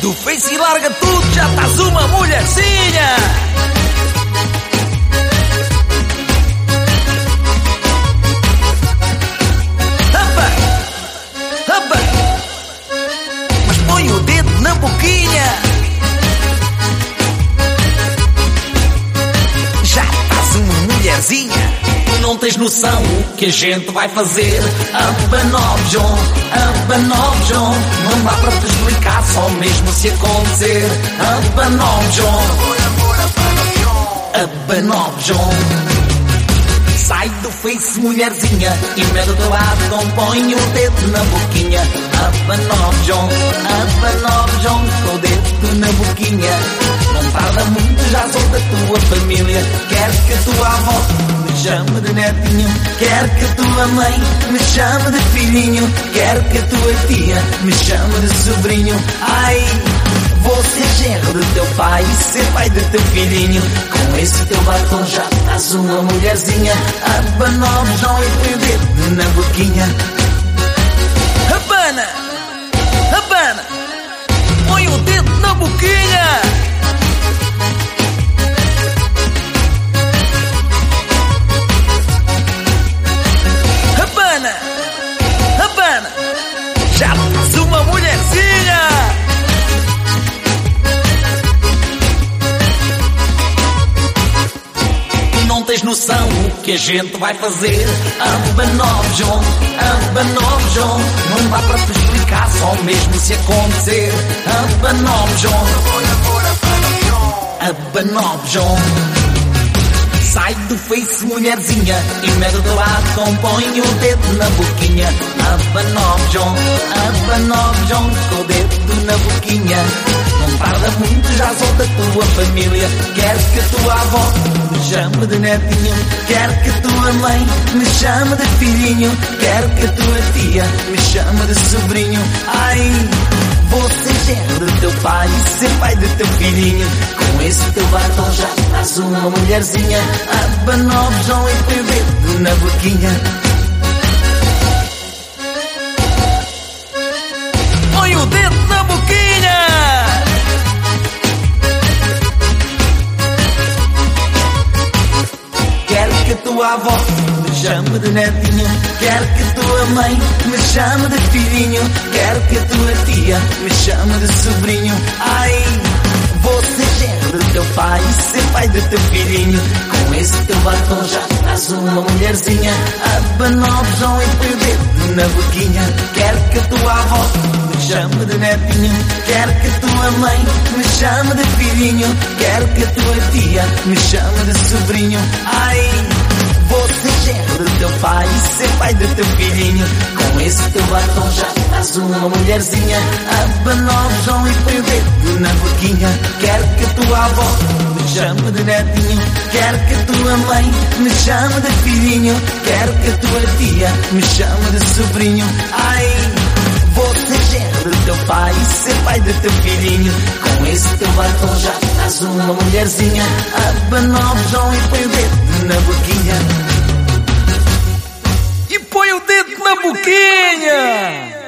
do Face e larga tudo, já estás uma mulherzinha. Mas põe o dedo na boquinha. Já estás uma mulherzinha. Tu não tens noção o que a gente vai fazer. Abanobjon, Abanobjon. Não dá para te explicar, só mesmo se acontecer. Abanobjon, Abanobjon. Sai do Face, mulherzinha, e mete do teu lado, não põe o dedo na boquinha. Abanobjon, Abanobjon, com o dedo na boquinha. Não tarda muito, já sou da tua família. Quero que a tua avó me chame de netinho. Quero que a tua mãe me chame de filhinho. Quero que a tua tia me chame de sobrinho. Ai, vou ser genro do teu pai e ser pai do teu filhinho. Com esse teu batom já estás uma mulherzinha. Abanobjon e põe o dedo na boquinha. Abana, abana, põe o dedo na boquinha. Abana, abana, já estás uma mulherzinha. Não tens noção o que a gente vai fazer. Abanobjon, Abanobjon. Não dá para te explicar, só mesmo se acontecer. Abanobjon, Abanobjon. Sai do Face, mulherzinha, e mete do teu lado, põe o dedo na boquinha. Abanobjon, Abanobjon, com o dedo na boquinha. Não tarda muito, já sou da tua família. Quero que a tua avó me chame de netinho. Quero que a tua mãe me chame de filhinho. Quero que a tua tia me chame de sobrinho. Ai, vou ser genro do teu pai e ser pai do teu filhinho. Com esse teu batom já estás uma mulherzinha. Abanobjon e põe o dedo na boquinha. Põe o dedo na boquinha. Quero que a tua avó me chame de netinho. Quero que a tua mãe me chame de filhinho. Quero que a tua tia me chame de sobrinho. Ai, vou ser genro do teu pai e ser pai do teu filhinho. Com esse teu batom já estás uma mulherzinha. Abanobjon e põe o dedo na boquinha. Quero que a tua avó me chame de netinho. Quero que a tua mãe me chame de filhinho. Quero que a tua tia me chame de sobrinho. Ai, vou ser genro do teu pai e ser pai do teu filhinho. Com esse teu batom já estás uma mulherzinha. Abanobjon e põe o dedo na boquinha. Quero que a tua avó me chame de netinho. Quero que a tua mãe me chame de filhinho. Quero que a tua tia me chame de sobrinho. Ai, vou ser genro do teu pai e ser pai do teu filhinho. Com esse teu batom já estás uma mulherzinha. Abanobjon e põe o dedo na boquinha. E põe o dedo na boquinha.